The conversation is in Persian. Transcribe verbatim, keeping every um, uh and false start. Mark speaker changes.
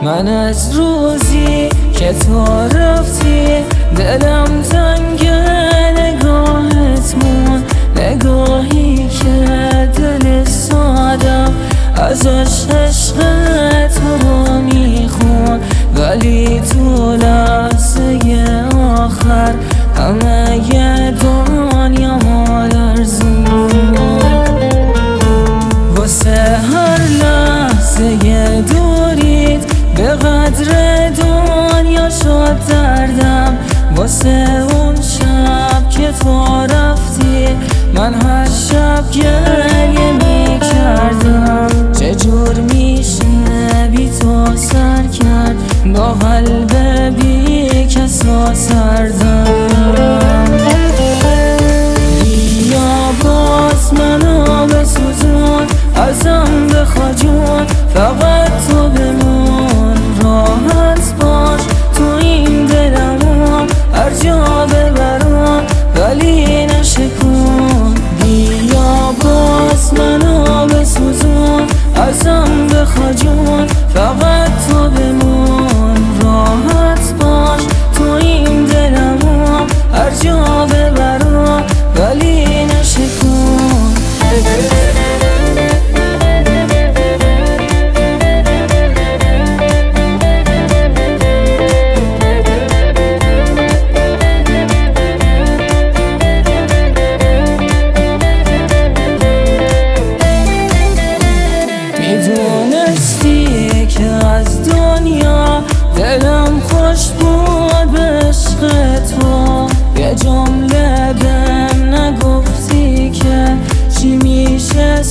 Speaker 1: من از روزی که تو رفتی دلم تنگ نگاهت مون، نگاهی که دل سادم ازش عشق تو رو میخون، ولی تو لحظه آخر همه ی دنیا ما لرزون. واسه هر لحظه دوریت به قدر دنیا شد دردم، واسه اون شب که تو رفتی من هر شب گریه می کردم. چجور میشه بی تو سر کرد با قلب بی کسا سردم. بیا باز منو بسوزون، ازم بخوا جون، فقط تو بمون، راحت باش تو این دلمون، هر جا ببرم ولی نشکون. بیا باز منو بسوزون، ازم بخوا جون، فقط تو بمون، راحت باش تو این دلمون، هر جا ببرم ولی نشکون. میدونستی که از دنیا دلم خوش بود به عشق تو، یه جمله بهم نگفتی که چی میشه